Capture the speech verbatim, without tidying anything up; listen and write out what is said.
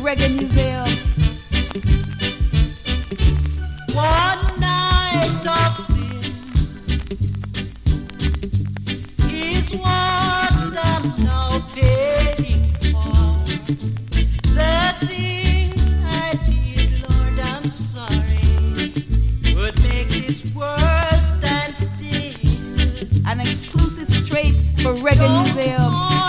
Reggae Museum. One night of sin is what I'm now paying for. The things I did, Lord, I'm sorry, would make this world stand still. An exclusive straight for Reggae Museum.